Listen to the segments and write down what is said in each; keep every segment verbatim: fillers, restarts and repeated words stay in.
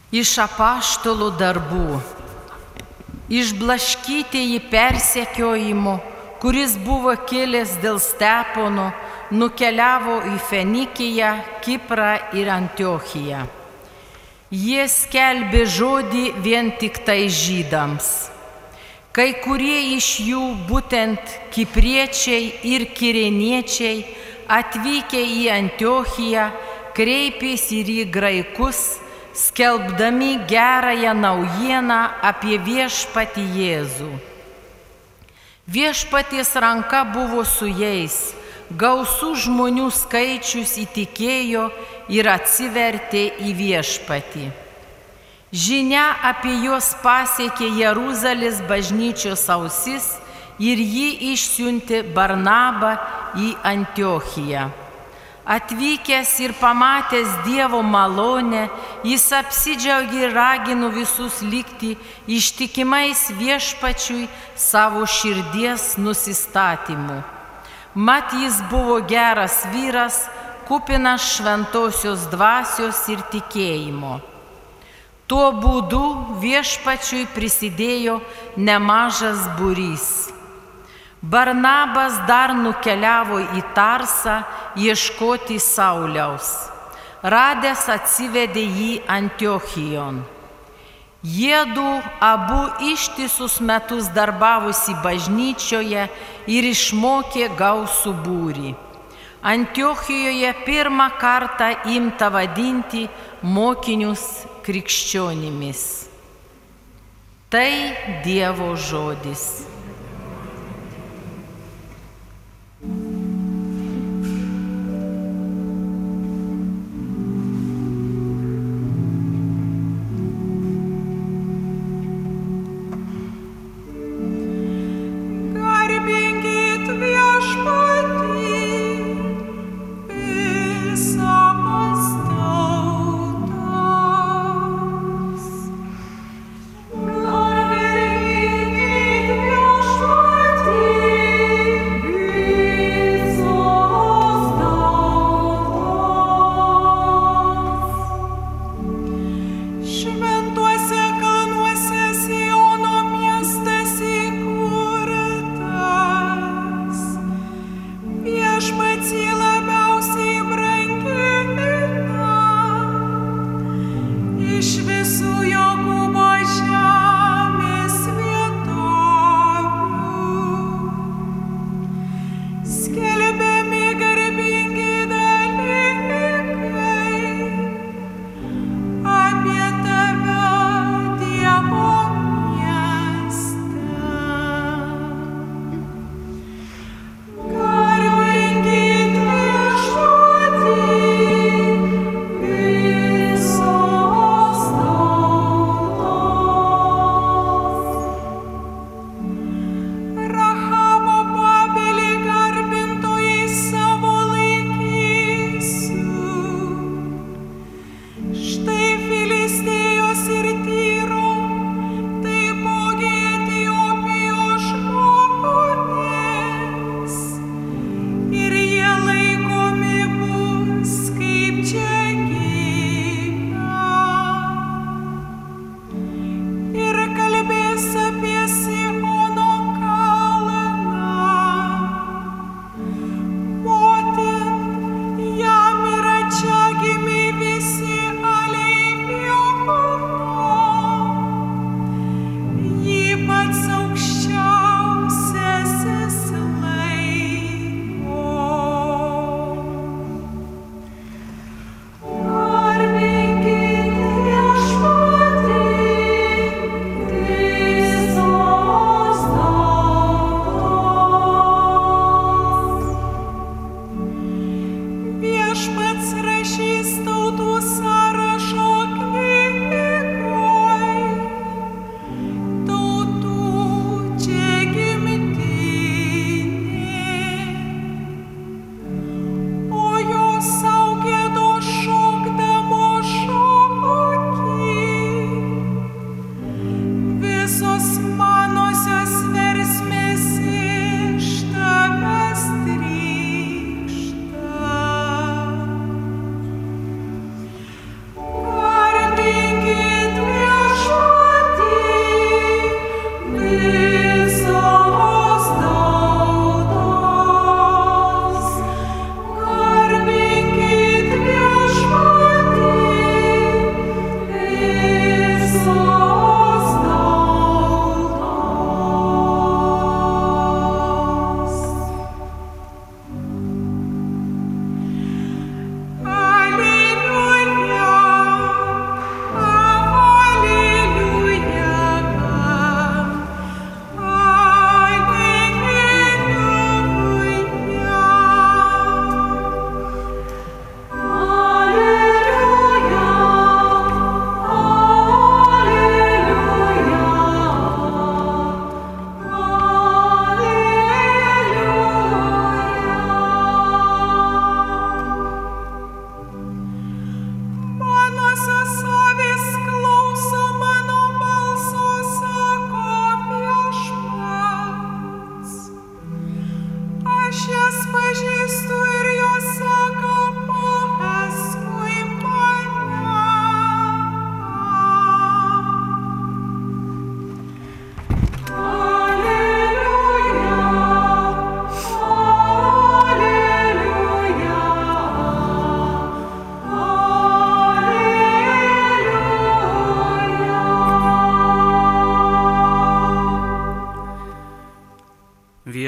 Iš apaštalų darbų. Išblaškytieji persekiojimo, kuris buvo kilęs dėl Stepono, nukeliavo į Fenikiją, Kiprą ir Antiochiją. Jie skelbė žodį vien tik tai žydams. Kai kurie iš jų, būtent kipriečiai ir kirėniečiai, atvykę į Antiochiją, kreipėsi ir į graikus, skelbdami gerąją naujieną apie viešpatį Jėzų. Viešpaties ranka buvo su jais, gausų žmonių skaičius įtikėjo ir atsivertė į viešpatį. Žinia apie juos pasiekė Jeruzalės bažnyčios ausis ir jį išsiuntė Barnabą į Antiochiją. Atvykęs ir pamatęs Dievo malonę, jis apsidžiaugė ir ragino visus likti ištikimais viešpačiui savo širdies nusistatymu. Mat jis buvo geras vyras, kupinas šventosios dvasios ir tikėjimo. Tuo būdu viešpačiui prisidėjo nemažas būrys. Barnabas dar nukeliavo į Tarsą ieškoti Sauliaus. Radęs atsivedė jį Antiochijon. Jiedu abu ištisus metus darbavosi bažnyčioje ir išmokė gausų būrį. Antiochijoje pirmą kartą imta vadinti mokinius krikščionimis. Tai Dievo žodis. Oh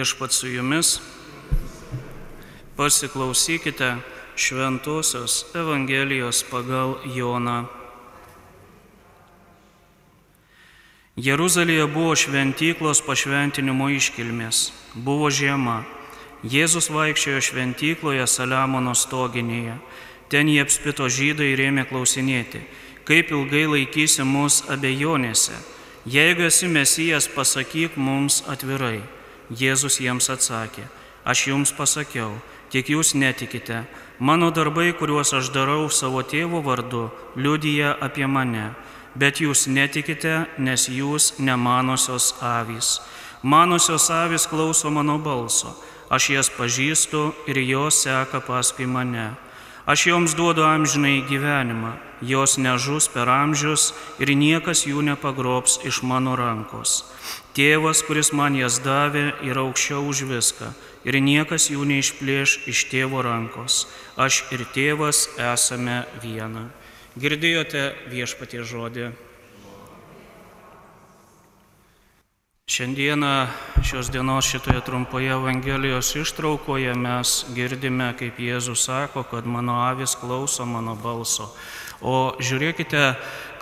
Viešpats su jumis. Pasiklausykite Šventosios Evangelijos pagal Joną. Jeruzalėje buvo šventyklos pašventinimo iškilmės. Buvo žiema. Jėzus vaikščiojo šventykloje Saliamono stoginėje. Ten jį apspito žydai ir ėmė klausinėti, kaip ilgai laikysi mus abejonėse. Jeigu esi Mesijas, pasakyk mums atvirai. Jėzus jiems atsakė, aš jums pasakiau, tik jūs netikite. Mano darbai, kuriuos aš darau savo tėvo vardu, liudija apie mane. Bet jūs netikite, nes jūs nemanosios avys. Manosios avys klauso mano balso. Aš jas pažįstu ir jos seka paskui mane. Aš joms duodu amžinai gyvenimą. Jos nežus per amžius ir niekas jų nepagrobs iš mano rankos. Tėvas, kuris man jas davė, yra aukščiau už viską ir niekas jų neišplėš iš tėvo rankos. Aš ir tėvas esame viena. Girdėjote Viešpaties žodį. Šiandieną šios dienos šitoje trumpoje Evangelijos ištraukoje mes girdime, kaip Jėzus sako, kad mano avys klauso mano balso. O žiūrėkite,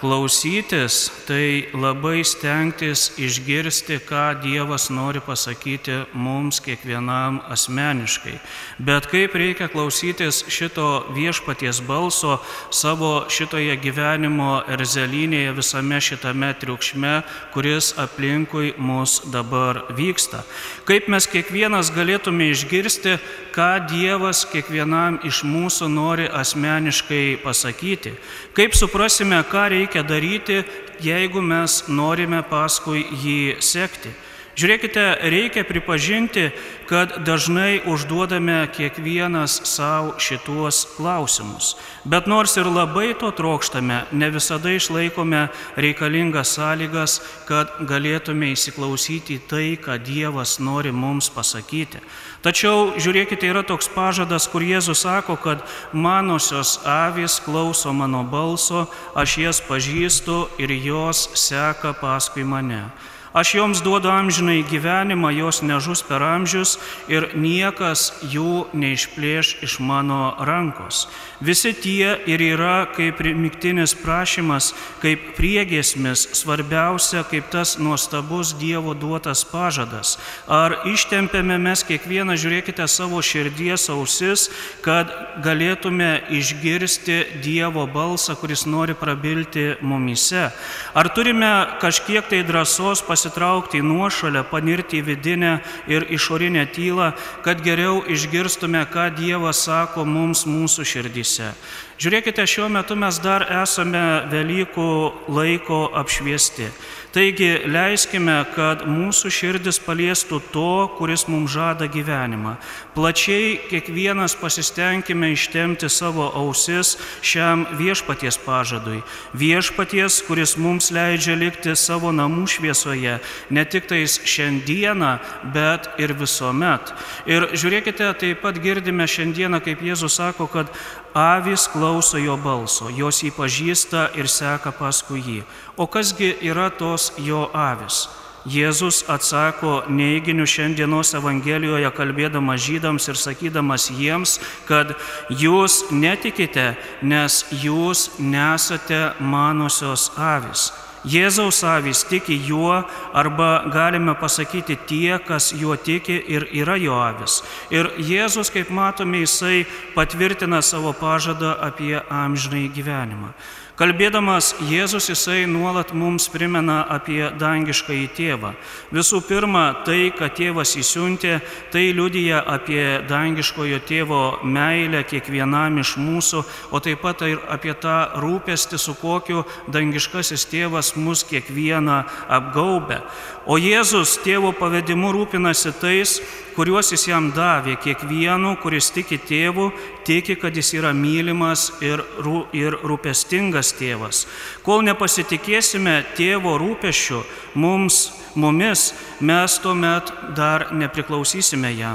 klausytis tai labai stengtis išgirsti, ką Dievas nori pasakyti mums kiekvienam asmeniškai. Bet kaip reikia klausytis šito Viešpaties balso savo šitoje gyvenimo erzelynėje, visame šitame triukšme, kuris aplinkui mus dabar vyksta. Kaip mes kiekvienas galėtume išgirsti, ką Dievas kiekvienam iš mūsų nori asmeniškai pasakyti. Kaip suprasime, ką reikia daryti, jeigu mes norime paskui jį sekti. Žiūrėkite, reikia pripažinti, kad dažnai užduodame kiekvienas savo šituos klausimus. Bet nors ir labai to trokštame, ne visada išlaikome reikalingas sąlygas, kad galėtume įsiklausyti tai, ką Dievas nori mums pasakyti. Tačiau, žiūrėkite, yra toks pažadas, kur Jėzus sako, kad manosios avys klauso mano balso, aš jas pažįstu ir jos seka paskui mane. Aš joms duodu amžinai gyvenimą, jos nežus per amžius ir niekas jų neišplėš iš mano rankos. Visi tie ir yra kaip primygtinis prašymas, kaip priegiesmis, svarbiausia, kaip tas nuostabus Dievo duotas pažadas. Ar ištempėme mes kiekvieną, žiūrėkite, savo širdies ausis, kad galėtume išgirsti Dievo balsą, kuris nori prabilti mumyse? Ar turime kažkiek tai drąsos pasitraukti į nuošalę, panirti į vidinę ir išorinę tylą, kad geriau išgirstume, ką Dievas sako mums mūsų širdyse? Žiūrėkite, šiuo metu mes dar esame Velykų laiko apšviesti. Taigi leiskime, kad mūsų širdis paliestų to, kuris mums žada gyvenimą. Plačiai kiekvienas pasistengime ištempti savo ausis šiam Viešpaties pažadui. Viešpaties, kuris mums leidžia likti savo namų šviesoje, ne tik tais šiandieną, bet ir visuomet. Ir žiūrėkite, taip pat girdime šiandieną, kaip Jėzus sako, kad avys klauso jo balso, jos jį pažįsta ir seka paskui jį. O kasgi yra tos jo avys? Jėzus atsako neiginiu šiandienos Evangelijoje, kalbėdamas žydams ir sakydamas jiems, kad jūs netikite, nes jūs nesate manosios avys. Jėzaus avys tiki juo, arba galime pasakyti tie, kas juo tiki ir yra jo avys. Ir Jėzus, kaip matome, jisai patvirtina savo pažadą apie amžinąjį gyvenimą. Kalbėdamas Jėzus, jisai nuolat mums primena apie dangiškąjį tėvą. Visų pirma, tai, kad tėvas įsiuntė, tai liudija apie dangiškojo tėvo meilę kiekvienam iš mūsų, o taip pat ir apie tą rūpestį, su kokiu dangiškasis tėvas mus kiekvieną apgaubia. O Jėzus tėvo pavedimu rūpinasi tais, kuriuos jis jam davė, kiekvienu, kuris tiki tėvu, tiki, kad jis yra mylimas ir, rū, ir rūpestingas tėvas. Kol nepasitikėsime tėvo rūpesčiu mums, mumis, mes tuomet dar nepriklausysime jam.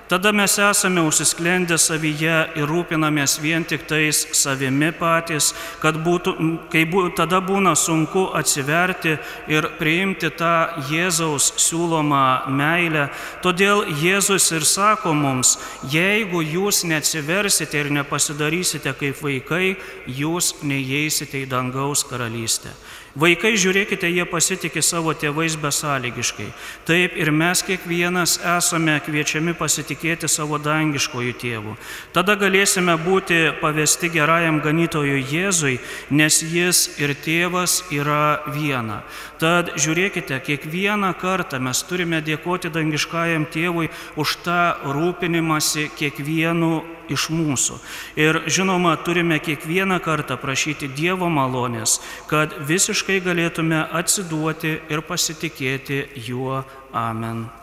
Tada mes esame užsisklendę savyje ir rūpinamės vien tik tais savimi patys, kad būtų, kai bū, tada būna sunku atsiverti ir priimti tą Jėzaus siūlomą meilę. Todėl Jėzus ir sako mums, jeigu jūs neatsiversite ir nepasidarysite kaip vaikai, jūs neįeisite į dangaus karalystę. Vaikai, žiūrėkite, jie pasitikė savo tėvais besąlygiškai. Taip ir mes kiekvienas esame kviečiami pasitikėti savo dangiškojų tėvų. Tada galėsime būti pavesti gerajam ganytojui Jėzui, nes jis ir tėvas yra viena. Tad žiūrėkite, kiekvieną kartą mes turime dėkoti dangiškajam tėvui už tą rūpinimąsi kiekvienu iš mūsų. Ir žinoma, turime kiekvieną kartą prašyti Dievo malonės, kad visiškai galėtume atsiduoti ir pasitikėti juo. Amen.